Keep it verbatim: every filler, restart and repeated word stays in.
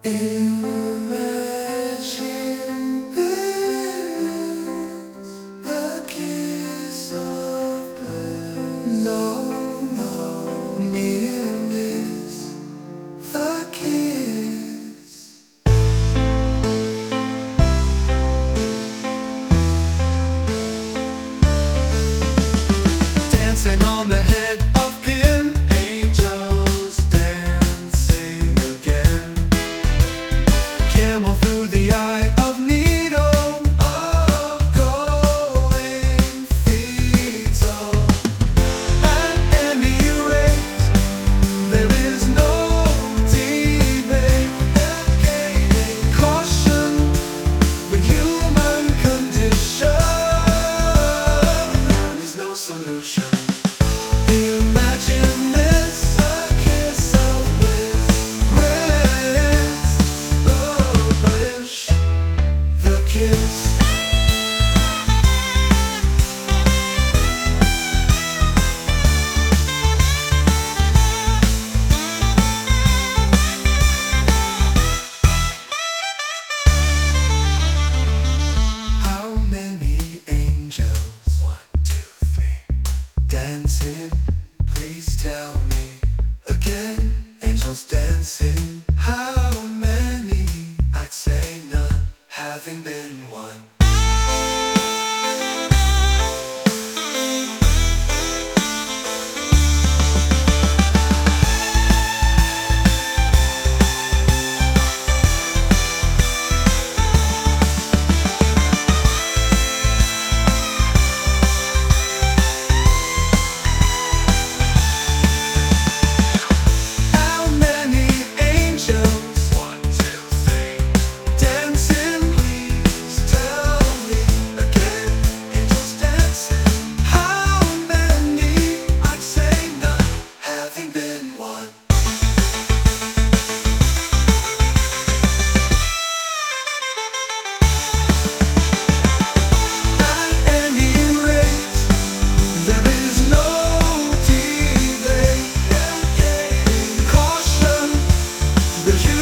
Imagine this, the kiss of bliss. No, no, near this, the kiss. Dancing on the head of pin, angels dancing again. Camel through the eye of needle, oh, going feet tall. At any rate, there is no debate. Caution, the human condition, there is no solution. Imagine this, a kiss of bliss. Bliss, oh, bliss, the kiss. How many angels? One, two, three. Dancing, please tell me again. Angels dancing, how many? I'd say none, having been one. How many angels? One, two, three. Dancing, please tell me again. Angels dancing, how many? I'd say none, having been one. At any rate, there is no delay. Caution, the